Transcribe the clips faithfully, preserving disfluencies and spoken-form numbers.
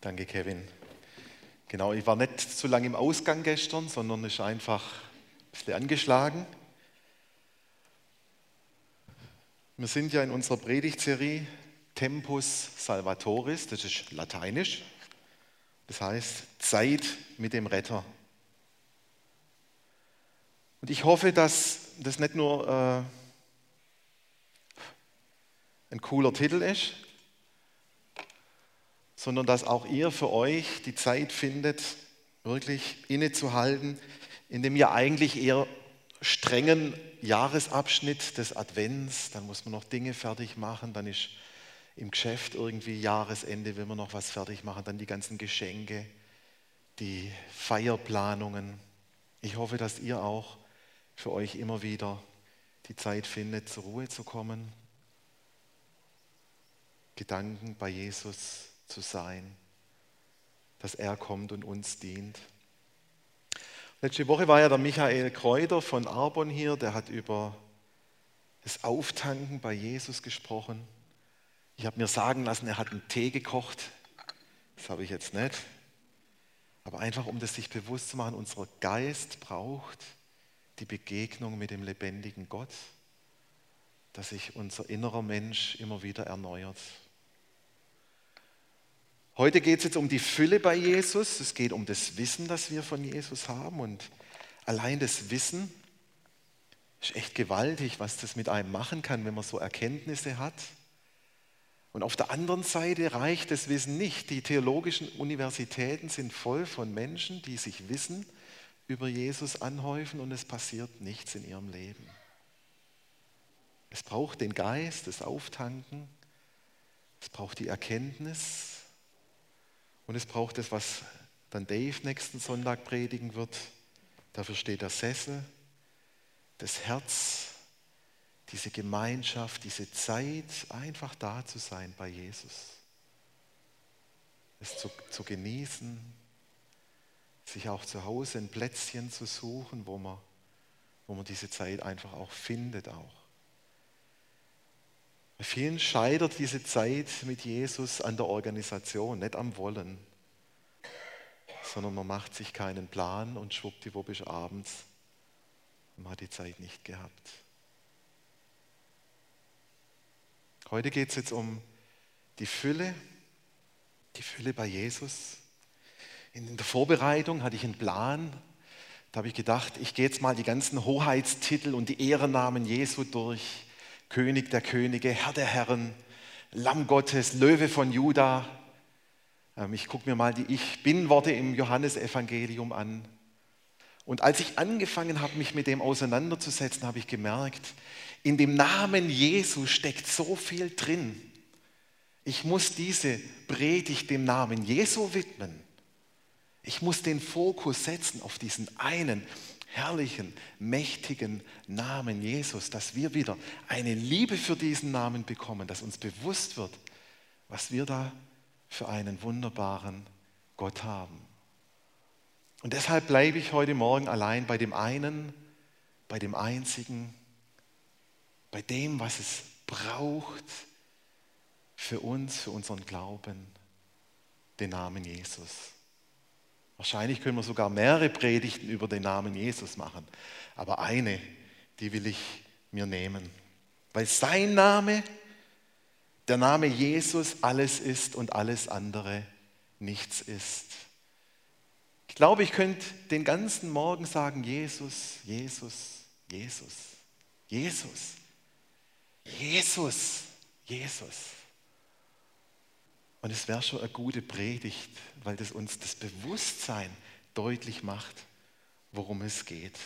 Danke, Kevin. Genau, ich war nicht zu lange im Ausgang gestern, sondern ist einfach ein bisschen angeschlagen. Wir sind ja in unserer Predigtserie Tempus Salvatoris, das ist lateinisch. Das heißt Zeit mit dem Retter. Und ich hoffe, dass das nicht nur äh, ein cooler Titel ist, sondern dass auch ihr für euch die Zeit findet, wirklich innezuhalten, in dem ja eigentlich eher strengen Jahresabschnitt des Advents. Dann muss man noch Dinge fertig machen, dann ist im Geschäft irgendwie Jahresende, will man noch was fertig machen, dann die ganzen Geschenke, die Feierplanungen. Ich hoffe, dass ihr auch für euch immer wieder die Zeit findet, zur Ruhe zu kommen, Gedanken bei Jesus zu sein, dass er kommt und uns dient. Letzte Woche war ja der Michael Kräuter von Arbon hier, der hat über das Auftanken bei Jesus gesprochen. Ich habe mir sagen lassen, er hat einen Tee gekocht. Das habe ich jetzt nicht. Aber einfach, um das sich bewusst zu machen, unser Geist braucht die Begegnung mit dem lebendigen Gott, dass sich unser innerer Mensch immer wieder erneuert. Heute geht es jetzt um die Fülle bei Jesus. Es geht um das Wissen, das wir von Jesus haben. Und allein das Wissen ist echt gewaltig, was das mit einem machen kann, wenn man so Erkenntnisse hat. Und auf der anderen Seite reicht das Wissen nicht. Die theologischen Universitäten sind voll von Menschen, die sich Wissen über Jesus anhäufen und es passiert nichts in ihrem Leben. Es braucht den Geist, das Auftanken, es braucht die Erkenntnis. Und es braucht das, was dann Dave nächsten Sonntag predigen wird. Dafür steht der Sessel, das Herz, diese Gemeinschaft, diese Zeit, einfach da zu sein bei Jesus. Es zu, zu genießen, sich auch zu Hause ein Plätzchen zu suchen, wo man, wo man diese Zeit einfach auch findet auch. Bei vielen scheitert diese Zeit mit Jesus an der Organisation, nicht am Wollen, sondern man macht sich keinen Plan und schwuppdiwupp ist abends und man hat die Zeit nicht gehabt. Heute geht es jetzt um die Fülle, die Fülle bei Jesus. In der Vorbereitung hatte ich einen Plan, da habe ich gedacht, ich gehe jetzt mal die ganzen Hoheitstitel und die Ehrennamen Jesu durch. König der Könige, Herr der Herren, Lamm Gottes, Löwe von Juda. Ich gucke mir mal die Ich-Bin-Worte im Johannesevangelium an. Und als ich angefangen habe, mich mit dem auseinanderzusetzen, habe ich gemerkt, in dem Namen Jesu steckt so viel drin. Ich muss diese Predigt dem Namen Jesu widmen. Ich muss den Fokus setzen auf diesen einen herrlichen, mächtigen Namen Jesus, dass wir wieder eine Liebe für diesen Namen bekommen, dass uns bewusst wird, was wir da für einen wunderbaren Gott haben. Und deshalb bleibe ich heute Morgen allein bei dem einen, bei dem einzigen, bei dem, was es braucht für uns, für unseren Glauben, den Namen Jesus. Wahrscheinlich können wir sogar mehrere Predigten über den Namen Jesus machen. Aber eine, die will ich mir nehmen. Weil sein Name, der Name Jesus, alles ist und alles andere nichts ist. Ich glaube, ich könnte den ganzen Morgen sagen, Jesus, Jesus, Jesus, Jesus, Jesus, Jesus. Und es wäre schon eine gute Predigt, weil das uns das Bewusstsein deutlich macht, worum es geht.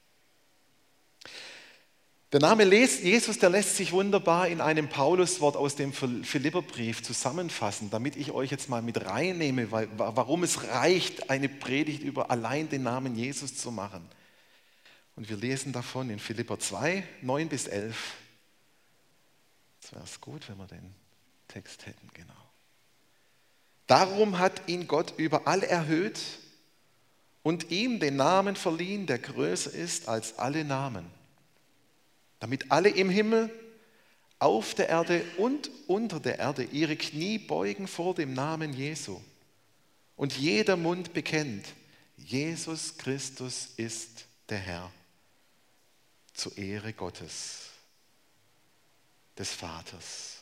Der Name Jesus, der lässt sich wunderbar in einem Pauluswort aus dem Philipperbrief zusammenfassen, damit ich euch jetzt mal mit reinnehme, weil, warum es reicht, eine Predigt über allein den Namen Jesus zu machen. Und wir lesen davon in Philipper zwei, neun bis elf. Es wäre gut, wenn wir den Text hätten, genau. Darum hat ihn Gott überall erhöht und ihm den Namen verliehen, der größer ist als alle Namen, damit alle im Himmel, auf der Erde und unter der Erde ihre Knie beugen vor dem Namen Jesu und jeder Mund bekennt, Jesus Christus ist der Herr, zur Ehre Gottes, des Vaters.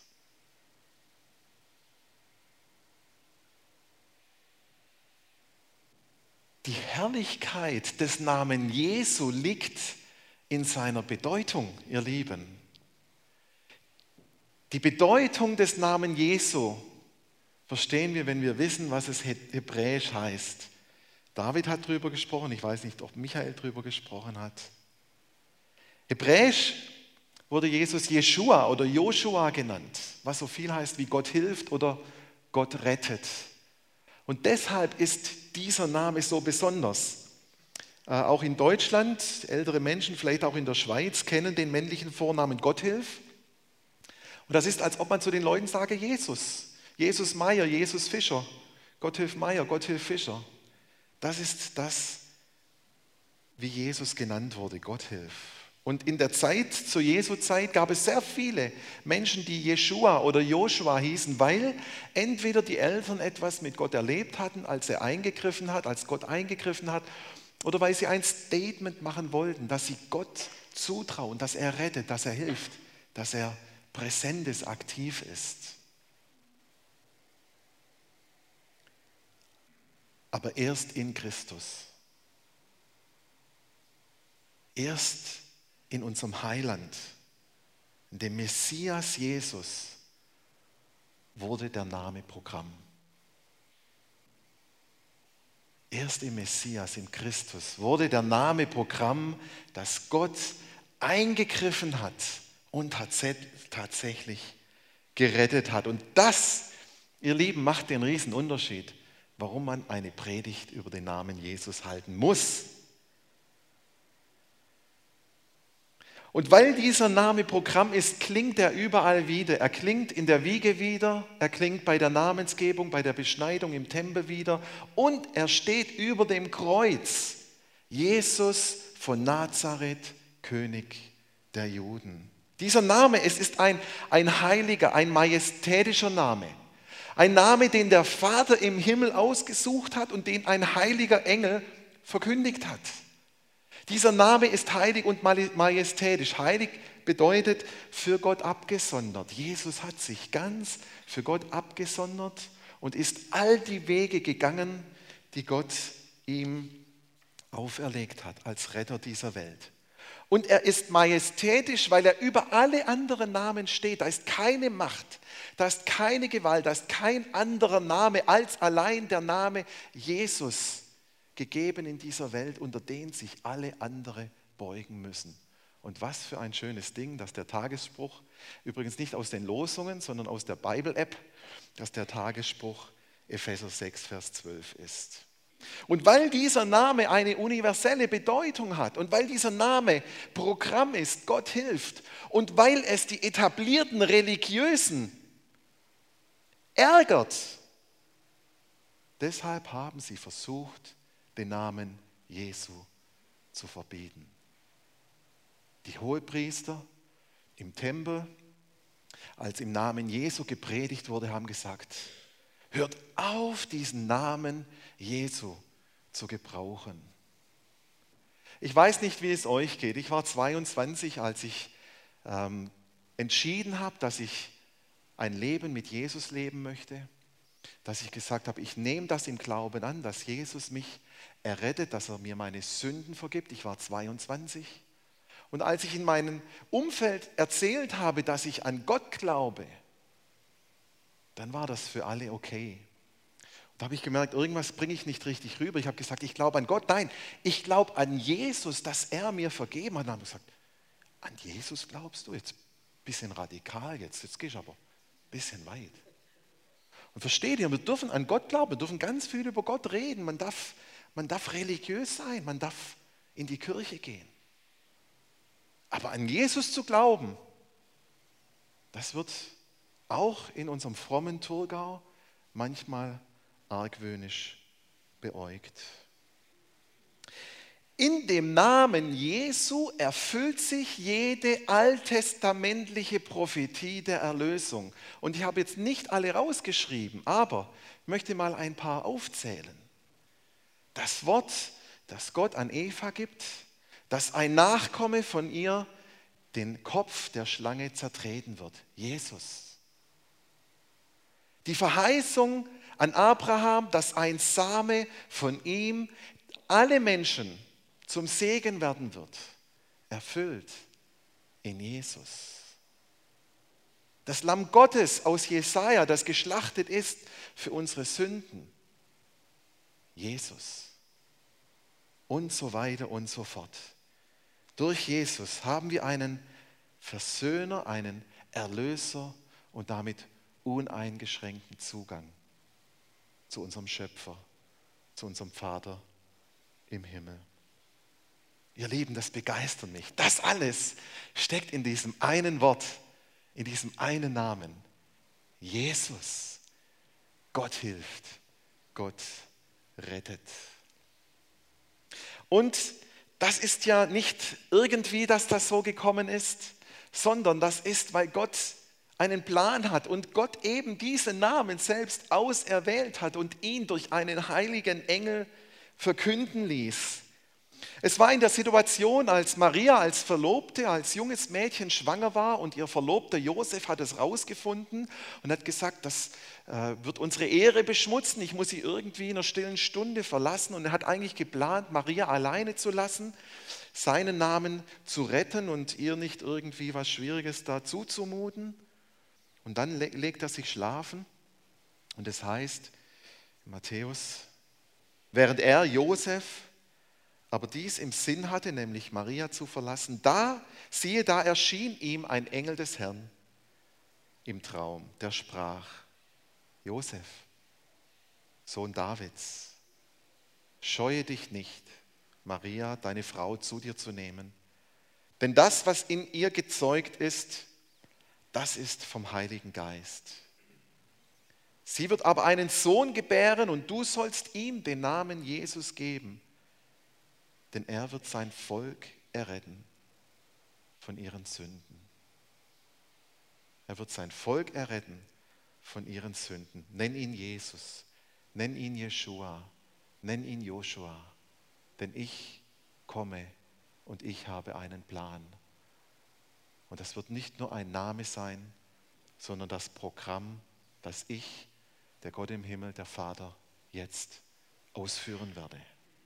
Die Herrlichkeit des Namens Jesu liegt in seiner Bedeutung, ihr Lieben. Die Bedeutung des Namens Jesu verstehen wir, wenn wir wissen, was es hebräisch heißt. David hat darüber gesprochen, ich weiß nicht, ob Michael darüber gesprochen hat. Hebräisch wurde Jesus Jeschua oder Joshua genannt, was so viel heißt wie Gott hilft oder Gott rettet. Und deshalb ist dieser Name so besonders. Äh, auch in Deutschland, ältere Menschen, vielleicht auch in der Schweiz, kennen den männlichen Vornamen Gotthilf. Und das ist, als ob man zu den Leuten sage, Jesus. Jesus Meier, Jesus Fischer. Gotthilf Meier, Gotthilf Fischer. Das ist das, wie Jesus genannt wurde, Gotthilf. Und in der Zeit, zur Jesu-Zeit, gab es sehr viele Menschen, die Jeschua oder Joshua hießen, weil entweder die Eltern etwas mit Gott erlebt hatten, als er eingegriffen hat, als Gott eingegriffen hat, oder weil sie ein Statement machen wollten, dass sie Gott zutrauen, dass er rettet, dass er hilft, dass er präsent ist, aktiv ist. Aber erst in Christus. Erst in unserem Heiland, in dem Messias Jesus, wurde der Name Programm. Erst im Messias, im Christus, wurde der Name Programm, dass Gott eingegriffen hat und tatsächlich gerettet hat. Und das, ihr Lieben, macht den riesen Unterschied, warum man eine Predigt über den Namen Jesus halten muss. Und weil dieser Name Programm ist, klingt er überall wieder. Er klingt in der Wiege wieder, er klingt bei der Namensgebung, bei der Beschneidung im Tempel wieder und er steht über dem Kreuz. Jesus von Nazareth, König der Juden. Dieser Name, es ist ein, ein heiliger, ein majestätischer Name. Ein Name, den der Vater im Himmel ausgesucht hat und den ein heiliger Engel verkündigt hat. Dieser Name ist heilig und majestätisch. Heilig bedeutet für Gott abgesondert. Jesus hat sich ganz für Gott abgesondert und ist all die Wege gegangen, die Gott ihm auferlegt hat als Retter dieser Welt. Und er ist majestätisch, weil er über alle anderen Namen steht. Da ist keine Macht, da ist keine Gewalt, da ist kein anderer Name als allein der Name Jesus gegeben in dieser Welt, unter den sich alle andere beugen müssen. Und was für ein schönes Ding, dass der Tagesspruch, übrigens nicht aus den Losungen, sondern aus der Bible-App, dass der Tagesspruch Epheser sechs, Vers zwölf ist. Und weil dieser Name eine universelle Bedeutung hat und weil dieser Name Programm ist, Gott hilft, und weil es die etablierten Religiösen ärgert, deshalb haben sie versucht, den Namen Jesu zu verbieten. Die Hohepriester im Tempel, als im Namen Jesu gepredigt wurde, haben gesagt, hört auf, diesen Namen Jesu zu gebrauchen. Ich weiß nicht, wie es euch geht. Ich war zweiundzwanzig, als ich ähm, entschieden habe, dass ich ein Leben mit Jesus leben möchte, dass ich gesagt habe, ich nehme das im Glauben an, dass Jesus mich errettet, dass er mir meine Sünden vergibt. Ich war zweiundzwanzig. Und als ich in meinem Umfeld erzählt habe, dass ich an Gott glaube, dann war das für alle okay. Da habe ich gemerkt, irgendwas bringe ich nicht richtig rüber. Ich habe gesagt, ich glaube an Gott. Nein, ich glaube an Jesus, dass er mir vergeben hat. Und dann haben wir gesagt, an Jesus glaubst du? Jetzt ein bisschen radikal, jetzt, jetzt gehst du aber ein bisschen weit. Und versteht ihr, wir dürfen an Gott glauben, wir dürfen ganz viel über Gott reden. Man darf, man darf religiös sein, man darf in die Kirche gehen. Aber an Jesus zu glauben, das wird auch in unserem frommen Thurgau manchmal argwöhnisch beäugt. In dem Namen Jesu erfüllt sich jede alttestamentliche Prophetie der Erlösung. Und ich habe jetzt nicht alle rausgeschrieben, aber ich möchte mal ein paar aufzählen. Das Wort, das Gott an Eva gibt, dass ein Nachkomme von ihr den Kopf der Schlange zertreten wird. Jesus. Die Verheißung an Abraham, dass ein Same von ihm alle Menschen zum Segen werden wird, erfüllt in Jesus. Das Lamm Gottes aus Jesaja, das geschlachtet ist für unsere Sünden, Jesus. Und so weiter und so fort. Durch Jesus haben wir einen Versöhner, einen Erlöser und damit uneingeschränkten Zugang zu unserem Schöpfer, zu unserem Vater im Himmel. Ihr Lieben, das begeistert mich. Das alles steckt in diesem einen Wort, in diesem einen Namen. Jesus. Gott hilft. Gott rettet. Und das ist ja nicht irgendwie, dass das so gekommen ist, sondern das ist, weil Gott einen Plan hat und Gott eben diesen Namen selbst auserwählt hat und ihn durch einen heiligen Engel verkünden ließ. Es war in der Situation, als Maria als Verlobte, als junges Mädchen schwanger war und ihr Verlobter Josef hat es rausgefunden und hat gesagt, das äh, wird unsere Ehre beschmutzen, ich muss sie irgendwie in einer stillen Stunde verlassen, und er hat eigentlich geplant, Maria alleine zu lassen, seinen Namen zu retten und ihr nicht irgendwie was Schwieriges da zuzumuten. Und dann legt er sich schlafen und es heißt in Matthäus, während er, Josef, aber dies im Sinn hatte, nämlich Maria zu verlassen, da, siehe, da erschien ihm ein Engel des Herrn im Traum, der sprach, Josef, Sohn Davids, scheue dich nicht, Maria, deine Frau, zu dir zu nehmen, denn das, was in ihr gezeugt ist, das ist vom Heiligen Geist. Sie wird aber einen Sohn gebären und du sollst ihm den Namen Jesus geben, denn er wird sein Volk erretten von ihren Sünden. Er wird sein Volk erretten von ihren Sünden. Nenn ihn Jesus, nenn ihn Jeschua, nenn ihn Joshua, denn ich komme und ich habe einen Plan. Und das wird nicht nur ein Name sein, sondern das Programm, das ich, der Gott im Himmel, der Vater, jetzt ausführen werde.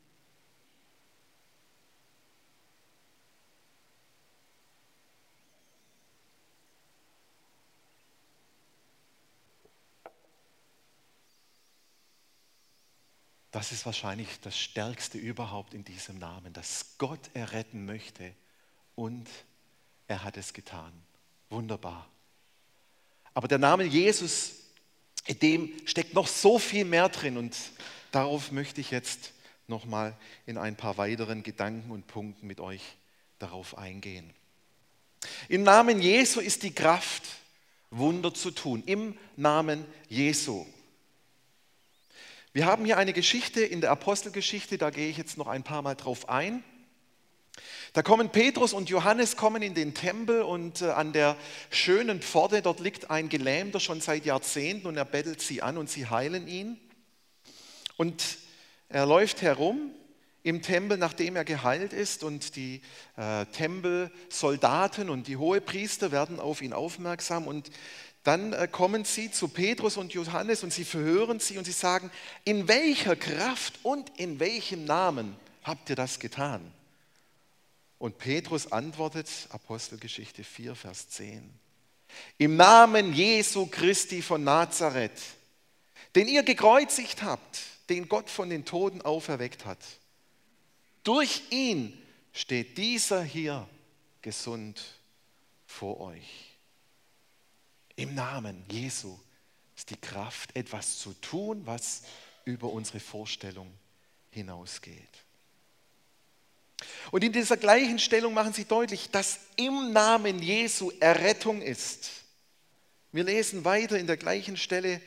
Das ist wahrscheinlich das Stärkste überhaupt in diesem Namen, dass Gott erretten möchte und er hat es getan. Wunderbar. Aber der Name Jesus, in dem steckt noch so viel mehr drin und darauf möchte ich jetzt nochmal in ein paar weiteren Gedanken und Punkten mit euch darauf eingehen. Im Namen Jesu ist die Kraft, Wunder zu tun. Im Namen Jesu. Wir haben hier eine Geschichte in der Apostelgeschichte, da gehe ich jetzt noch ein paar Mal drauf ein. Da kommen Petrus und Johannes kommen in den Tempel und äh, an der schönen Pforte, dort liegt ein Gelähmter schon seit Jahrzehnten und er bettelt sie an und sie heilen ihn. Und er läuft herum im Tempel, nachdem er geheilt ist, und die äh, Tempelsoldaten und die Hohepriester werden auf ihn aufmerksam und dann äh, kommen sie zu Petrus und Johannes und sie verhören sie und sie sagen, in welcher Kraft und in welchem Namen habt ihr das getan? Und Petrus antwortet, Apostelgeschichte vier, Vers zehn, im Namen Jesu Christi von Nazareth, den ihr gekreuzigt habt, den Gott von den Toten auferweckt hat. Durch ihn steht dieser hier gesund vor euch. Im Namen Jesu ist die Kraft, etwas zu tun, was über unsere Vorstellung hinausgeht. Und in dieser gleichen Stellung machen sie deutlich, dass im Namen Jesu Errettung ist. Wir lesen weiter in der gleichen Stelle,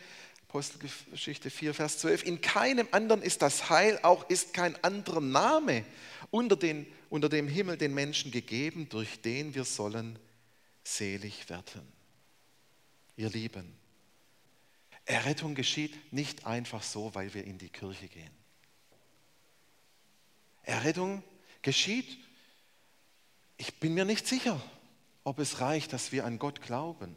Apostelgeschichte vier, Vers zwölf. In keinem anderen ist das Heil, auch ist kein anderer Name unter, den, unter dem Himmel den Menschen gegeben, durch den wir sollen selig werden. Ihr Lieben, Errettung geschieht nicht einfach so, weil wir in die Kirche gehen. Errettung geschieht, ich bin mir nicht sicher, ob es reicht, dass wir an Gott glauben.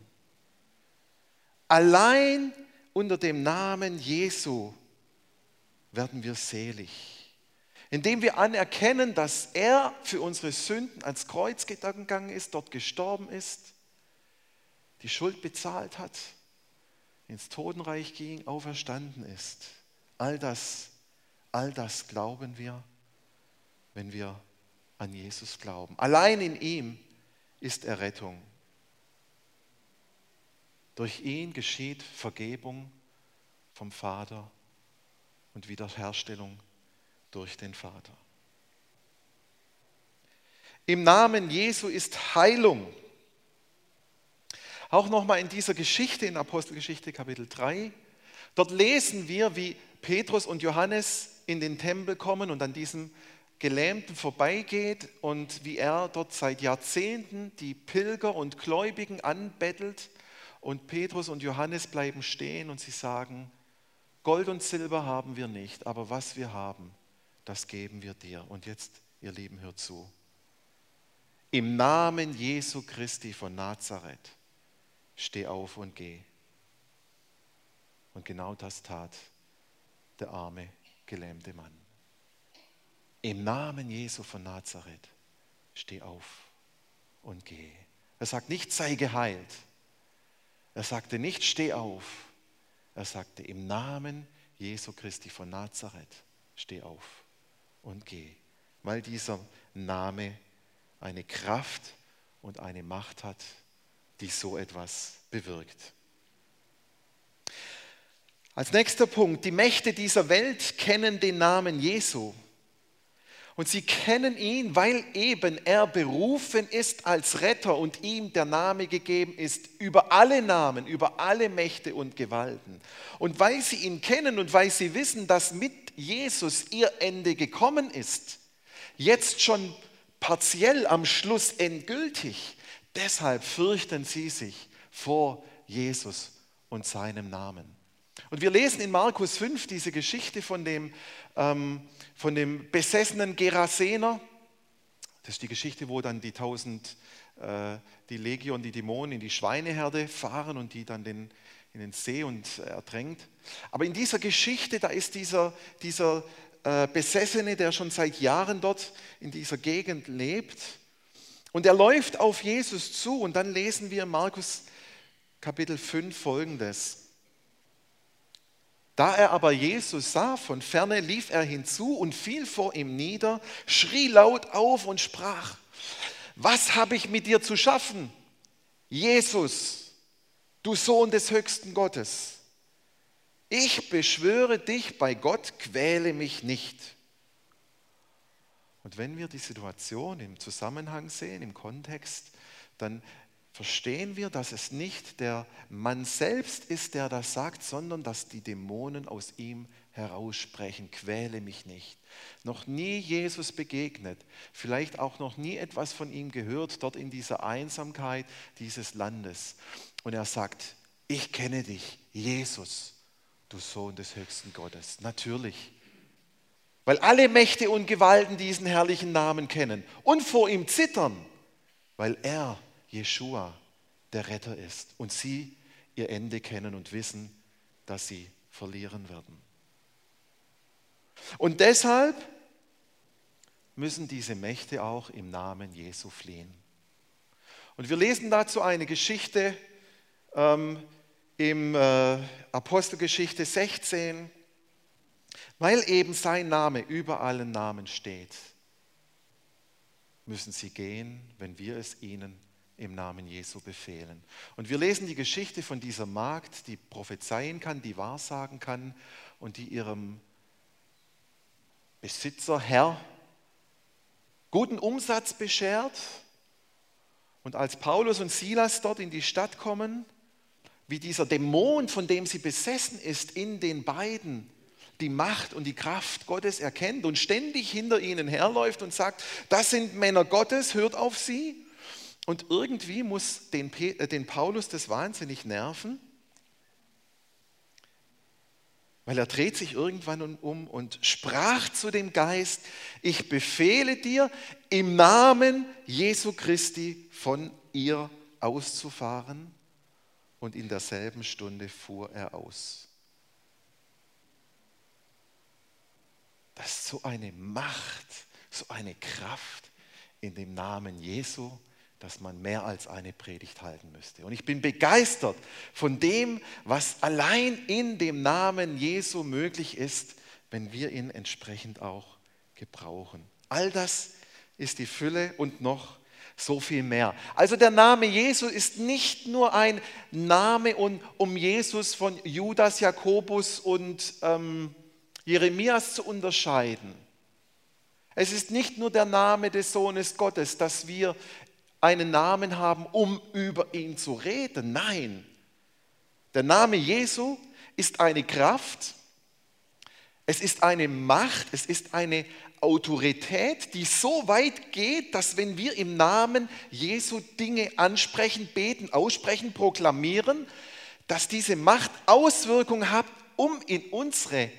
Allein unter dem Namen Jesu werden wir selig, indem wir anerkennen, dass er für unsere Sünden ans Kreuz gegangen ist, dort gestorben ist, die Schuld bezahlt hat, ins Totenreich ging, auferstanden ist. All das, all das glauben wir, wenn wir an Jesus glauben. Allein in ihm ist Errettung. Durch ihn geschieht Vergebung vom Vater und Wiederherstellung durch den Vater. Im Namen Jesu ist Heilung. Auch nochmal in dieser Geschichte, in Apostelgeschichte Kapitel drei, dort lesen wir, wie Petrus und Johannes in den Tempel kommen und an diesem Gelähmten vorbeigeht und wie er dort seit Jahrzehnten die Pilger und Gläubigen anbettelt. Und Petrus und Johannes bleiben stehen und sie sagen, Gold und Silber haben wir nicht, aber was wir haben, das geben wir dir. Und jetzt, ihr Lieben, hört zu. Im Namen Jesu Christi von Nazareth, steh auf und geh. Und genau das tat der arme, gelähmte Mann. Im Namen Jesu von Nazareth, steh auf und geh. Er sagt nicht, sei geheilt. Er sagte nicht, steh auf. Er sagte, im Namen Jesu Christi von Nazareth, steh auf und geh. Weil dieser Name eine Kraft und eine Macht hat, die so etwas bewirkt. Als nächster Punkt, die Mächte dieser Welt kennen den Namen Jesu. Und sie kennen ihn, weil eben er berufen ist als Retter und ihm der Name gegeben ist über alle Namen, über alle Mächte und Gewalten. Und weil sie ihn kennen und weil sie wissen, dass mit Jesus ihr Ende gekommen ist, jetzt schon partiell am Schluss endgültig, deshalb fürchten sie sich vor Jesus und seinem Namen. Und wir lesen in Markus fünf diese Geschichte von dem, ähm, von dem besessenen Gerasener. Das ist die Geschichte, wo dann die tausend, äh, die Legion, die Dämonen in die Schweineherde fahren und die dann den, in den See und äh, ertränkt. Aber in dieser Geschichte, da ist dieser, dieser äh, Besessene, der schon seit Jahren dort in dieser Gegend lebt. Und er läuft auf Jesus zu und dann lesen wir in Markus Kapitel fünf Folgendes. Da er aber Jesus sah von ferne, lief er hinzu und fiel vor ihm nieder, schrie laut auf und sprach, was habe ich mit dir zu schaffen, Jesus, du Sohn des höchsten Gottes? Ich beschwöre dich bei Gott, quäle mich nicht. Und wenn wir die Situation im Zusammenhang sehen, im Kontext, dann verstehen wir, dass es nicht der Mann selbst ist, der das sagt, sondern dass die Dämonen aus ihm heraussprechen, quäle mich nicht. Noch nie Jesus begegnet, vielleicht auch noch nie etwas von ihm gehört, dort in dieser Einsamkeit dieses Landes. Und er sagt, ich kenne dich, Jesus, du Sohn des höchsten Gottes. Natürlich, weil alle Mächte und Gewalten diesen herrlichen Namen kennen und vor ihm zittern, weil er Jeschua, der Retter ist und sie ihr Ende kennen und wissen, dass sie verlieren werden. Und deshalb müssen diese Mächte auch im Namen Jesu fliehen. Und wir lesen dazu eine Geschichte ähm, im äh, Apostelgeschichte sechzehn, weil eben sein Name über allen Namen steht, müssen sie gehen, wenn wir es ihnen im Namen Jesu befehlen. Und wir lesen die Geschichte von dieser Magd, die prophezeien kann, die wahrsagen kann und die ihrem Besitzer, Herr, guten Umsatz beschert. Und als Paulus und Silas dort in die Stadt kommen, wie dieser Dämon, von dem sie besessen ist, in den beiden die Macht und die Kraft Gottes erkennt und ständig hinter ihnen herläuft und sagt, das sind Männer Gottes, hört auf sie. Und irgendwie muss den, den Paulus das wahnsinnig nerven, weil er dreht sich irgendwann um und sprach zu dem Geist, ich befehle dir, im Namen Jesu Christi von ihr auszufahren. Und in derselben Stunde fuhr er aus. Das ist so eine Macht, so eine Kraft in dem Namen Jesu, dass man mehr als eine Predigt halten müsste. Und ich bin begeistert von dem, was allein in dem Namen Jesu möglich ist, wenn wir ihn entsprechend auch gebrauchen. All das ist die Fülle und noch so viel mehr. Also der Name Jesu ist nicht nur ein Name, um, um Jesus von Judas, Jakobus und ähm, Jeremias zu unterscheiden. Es ist nicht nur der Name des Sohnes Gottes, dass wir einen Namen haben, um über ihn zu reden. Nein, der Name Jesu ist eine Kraft, es ist eine Macht, es ist eine Autorität, die so weit geht, dass wenn wir im Namen Jesu Dinge ansprechen, beten, aussprechen, proklamieren, dass diese Macht Auswirkungen hat, um in unsere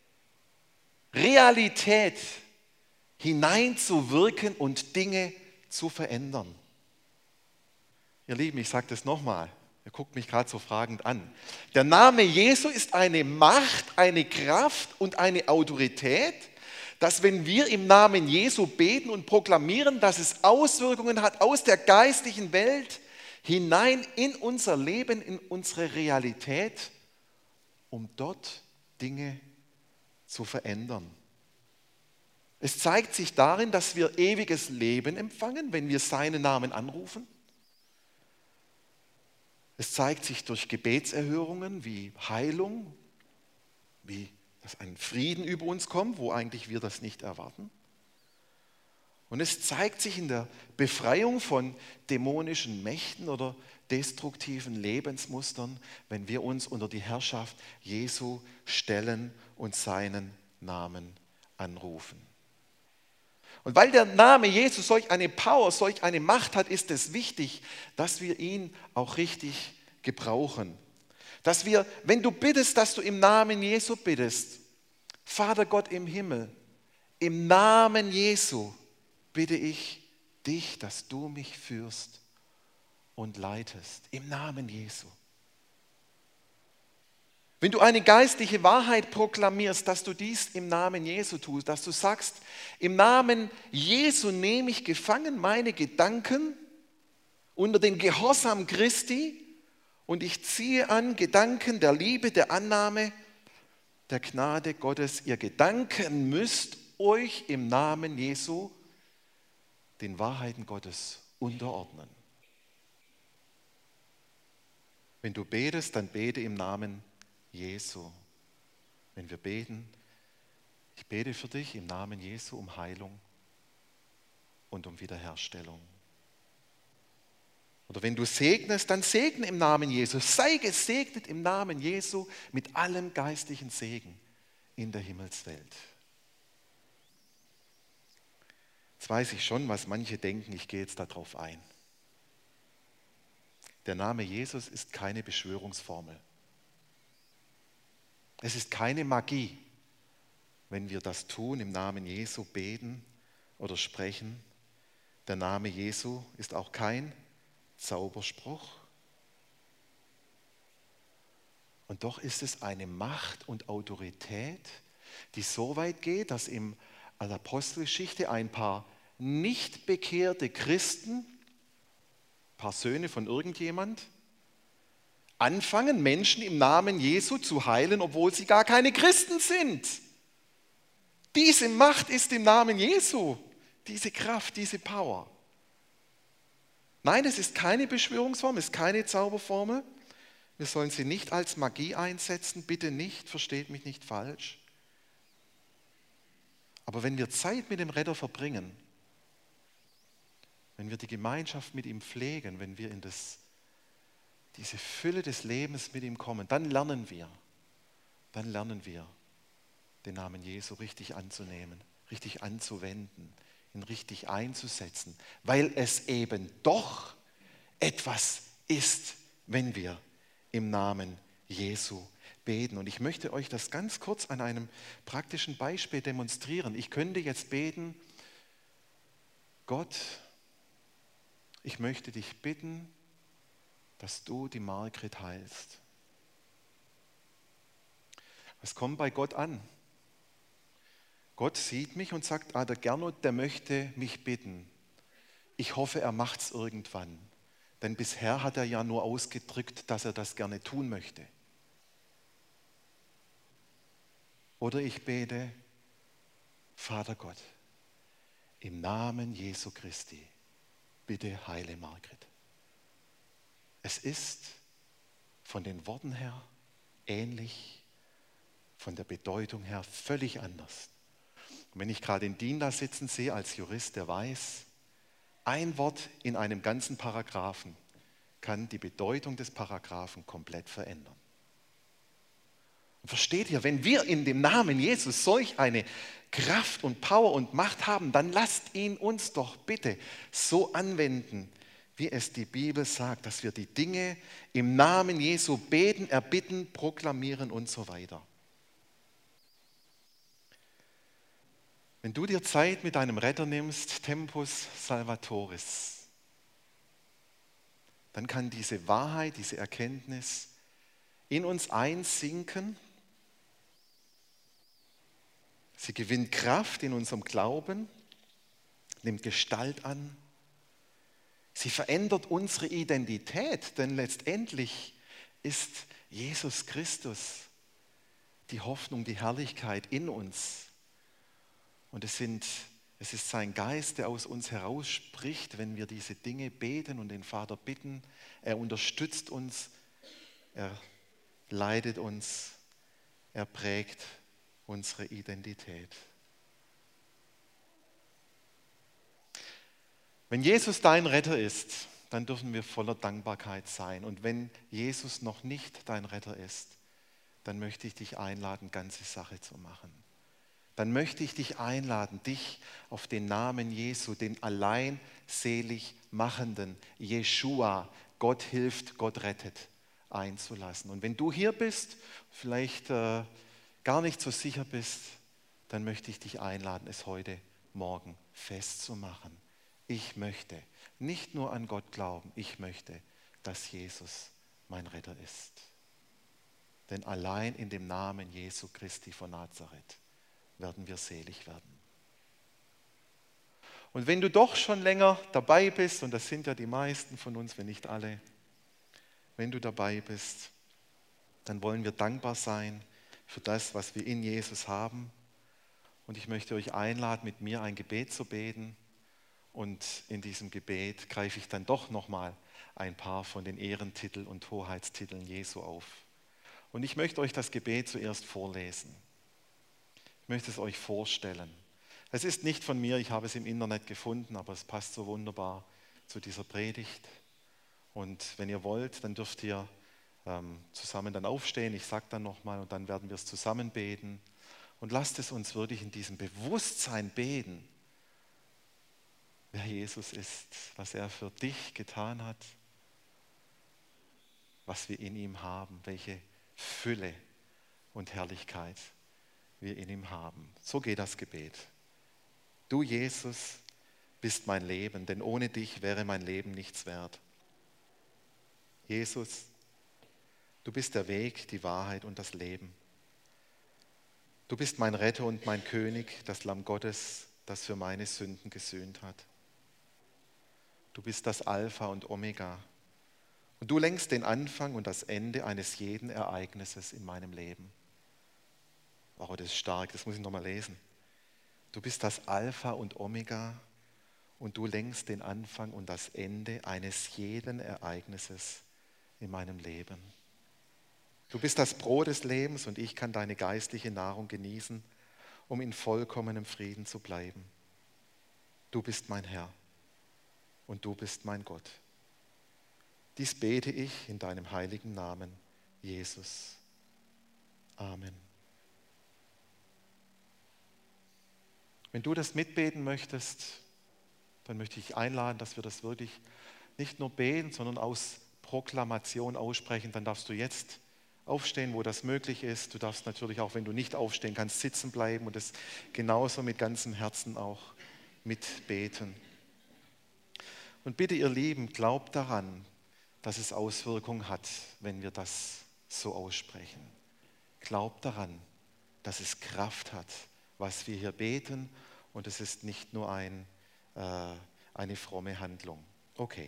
Realität hineinzuwirken und Dinge zu verändern. Ihr Lieben, ich sage das nochmal, ihr guckt mich gerade so fragend an. Der Name Jesu ist eine Macht, eine Kraft und eine Autorität, dass wenn wir im Namen Jesu beten und proklamieren, dass es Auswirkungen hat aus der geistlichen Welt hinein in unser Leben, in unsere Realität, um dort Dinge zu verändern. Es zeigt sich darin, dass wir ewiges Leben empfangen, wenn wir seinen Namen anrufen. Es zeigt sich durch Gebetserhörungen wie Heilung, wie dass ein Frieden über uns kommt, wo eigentlich wir das nicht erwarten. Und es zeigt sich in der Befreiung von dämonischen Mächten oder destruktiven Lebensmustern, wenn wir uns unter die Herrschaft Jesu stellen und seinen Namen anrufen. Und weil der Name Jesu solch eine Power, solch eine Macht hat, ist es wichtig, dass wir ihn auch richtig gebrauchen. Dass wir, wenn du bittest, dass du im Namen Jesu bittest, Vater Gott im Himmel, im Namen Jesu bitte ich dich, dass du mich führst und leitest. Im Namen Jesu. Wenn du eine geistliche Wahrheit proklamierst, dass du dies im Namen Jesu tust, dass du sagst, im Namen Jesu nehme ich gefangen meine Gedanken unter den Gehorsam Christi und ich ziehe an Gedanken der Liebe, der Annahme, der Gnade Gottes. Ihr Gedanken müsst euch im Namen Jesu den Wahrheiten Gottes unterordnen. Wenn du betest, dann bete im Namen Jesu. Wenn wir beten, ich bete für dich im Namen Jesu um Heilung und um Wiederherstellung. Oder wenn du segnest, dann segne im Namen Jesu. Sei gesegnet im Namen Jesu mit allem geistlichen Segen in der Himmelswelt. Jetzt weiß ich schon, was manche denken, ich gehe jetzt darauf ein. Der Name Jesus ist keine Beschwörungsformel. Es ist keine Magie, wenn wir das tun, im Namen Jesu beten oder sprechen. Der Name Jesu ist auch kein Zauberspruch. Und doch ist es eine Macht und Autorität, die so weit geht, dass in der Apostelgeschichte ein paar nicht bekehrte Christen, ein paar Söhne von irgendjemand, anfangen, Menschen im Namen Jesu zu heilen, obwohl sie gar keine Christen sind. Diese Macht ist im Namen Jesu, diese Kraft, diese Power. Nein, es ist keine Beschwörungsformel, es ist keine Zauberformel. Wir sollen sie nicht als Magie einsetzen, bitte nicht, versteht mich nicht falsch. Aber wenn wir Zeit mit dem Retter verbringen, wenn wir die Gemeinschaft mit ihm pflegen, wenn wir in das diese Fülle des Lebens mit ihm kommen, dann lernen wir, dann lernen wir, den Namen Jesu richtig anzunehmen, richtig anzuwenden, ihn richtig einzusetzen, weil es eben doch etwas ist, wenn wir im Namen Jesu beten. Und ich möchte euch das ganz kurz an einem praktischen Beispiel demonstrieren. Ich könnte jetzt beten: Gott, ich möchte dich bitten, dass du die Margret heilst. Was kommt bei Gott an? Gott sieht mich und sagt, ah, der Gernot, der möchte mich bitten. Ich hoffe, er macht es irgendwann. Denn bisher hat er ja nur ausgedrückt, dass er das gerne tun möchte. Oder ich bete: Vater Gott, im Namen Jesu Christi, bitte heile Margret. Es ist von den Worten her ähnlich, von der Bedeutung her völlig anders. Und wenn ich gerade den Dean da sitzen sehe als Jurist, der weiß, ein Wort in einem ganzen Paragraphen kann die Bedeutung des Paragraphen komplett verändern. Und versteht ihr, wenn wir in dem Namen Jesus solch eine Kraft und Power und Macht haben, dann lasst ihn uns doch bitte so anwenden, wie es die Bibel sagt, dass wir die Dinge im Namen Jesu beten, erbitten, proklamieren und so weiter. Wenn du dir Zeit mit deinem Retter nimmst, Tempus Salvatoris, dann kann diese Wahrheit, diese Erkenntnis in uns einsinken. Sie gewinnt Kraft in unserem Glauben, nimmt Gestalt an. Sie verändert unsere Identität, denn letztendlich ist Jesus Christus die Hoffnung, die Herrlichkeit in uns. Und es, sind, es ist sein Geist, der aus uns herausspricht, wenn wir diese Dinge beten und den Vater bitten. Er unterstützt uns, er leitet uns, er prägt unsere Identität. Wenn Jesus dein Retter ist, dann dürfen wir voller Dankbarkeit sein. Und wenn Jesus noch nicht dein Retter ist, dann möchte ich dich einladen, ganze Sache zu machen. Dann möchte ich dich einladen, dich auf den Namen Jesu, den allein selig machenden Jeschua, Gott hilft, Gott rettet, einzulassen. Und wenn du hier bist, vielleicht äh, gar nicht so sicher bist, dann möchte ich dich einladen, es heute Morgen festzumachen. Ich möchte nicht nur an Gott glauben, ich möchte, dass Jesus mein Retter ist. Denn allein in dem Namen Jesu Christi von Nazareth werden wir selig werden. Und wenn du doch schon länger dabei bist, und das sind ja die meisten von uns, wenn nicht alle, wenn du dabei bist, dann wollen wir dankbar sein für das, was wir in Jesus haben. Und ich möchte euch einladen, mit mir ein Gebet zu beten. Und in diesem Gebet greife ich dann doch nochmal ein paar von den Ehrentiteln und Hoheitstiteln Jesu auf. Und ich möchte euch das Gebet zuerst vorlesen. Ich möchte es euch vorstellen. Es ist nicht von mir, ich habe es im Internet gefunden, aber es passt so wunderbar zu dieser Predigt. Und wenn ihr wollt, dann dürft ihr ähm, zusammen dann aufstehen. Ich sage dann nochmal und dann werden wir es zusammen beten. Und lasst es uns wirklich in diesem Bewusstsein beten, wer Jesus ist, was er für dich getan hat, was wir in ihm haben, welche Fülle und Herrlichkeit wir in ihm haben. So geht das Gebet. Du, Jesus, bist mein Leben, denn ohne dich wäre mein Leben nichts wert. Jesus, du bist der Weg, die Wahrheit und das Leben. Du bist mein Retter und mein König, das Lamm Gottes, das für meine Sünden gesühnt hat. Du bist das Alpha und Omega. Und du lenkst den Anfang und das Ende eines jeden Ereignisses in meinem Leben. Oh, das ist stark, das muss ich nochmal lesen. Du bist das Alpha und Omega und du lenkst den Anfang und das Ende eines jeden Ereignisses in meinem Leben. Du bist das Brot des Lebens und ich kann deine geistliche Nahrung genießen, um in vollkommenem Frieden zu bleiben. Du bist mein Herr und du bist mein Gott. Dies bete ich in deinem heiligen Namen, Jesus. Amen. Wenn du das mitbeten möchtest, dann möchte ich einladen, dass wir das wirklich nicht nur beten, sondern aus Proklamation aussprechen. Dann darfst du jetzt aufstehen, wo das möglich ist. Du darfst natürlich auch, wenn du nicht aufstehen kannst, sitzen bleiben und es genauso mit ganzem Herzen auch mitbeten. Und bitte, ihr Lieben, glaubt daran, dass es Auswirkungen hat, wenn wir das so aussprechen. Glaubt daran, dass es Kraft hat, was wir hier beten, und es ist nicht nur ein, äh, eine fromme Handlung. Okay.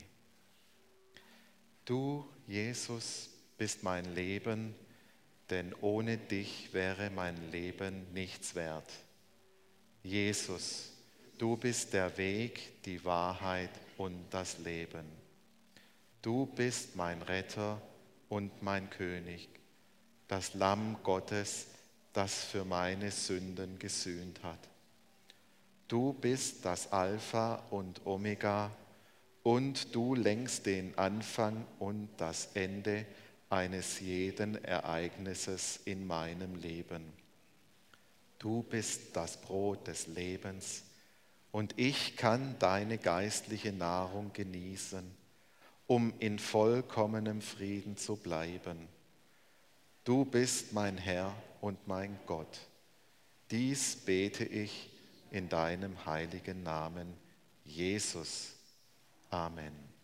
Du, Jesus, bist mein Leben, denn ohne dich wäre mein Leben nichts wert. Jesus, du bist der Weg, die Wahrheit und das Leben. Du bist mein Retter und mein König, das Lamm Gottes, das für meine Sünden gesühnt hat. Du bist das Alpha und Omega, und du lenkst den Anfang und das Ende eines jeden Ereignisses in meinem Leben. Du bist das Brot des Lebens, und ich kann deine geistliche Nahrung genießen, um in vollkommenem Frieden zu bleiben. Du bist mein Herr und mein Gott. Dies bete ich in deinem heiligen Namen, Jesus. Amen.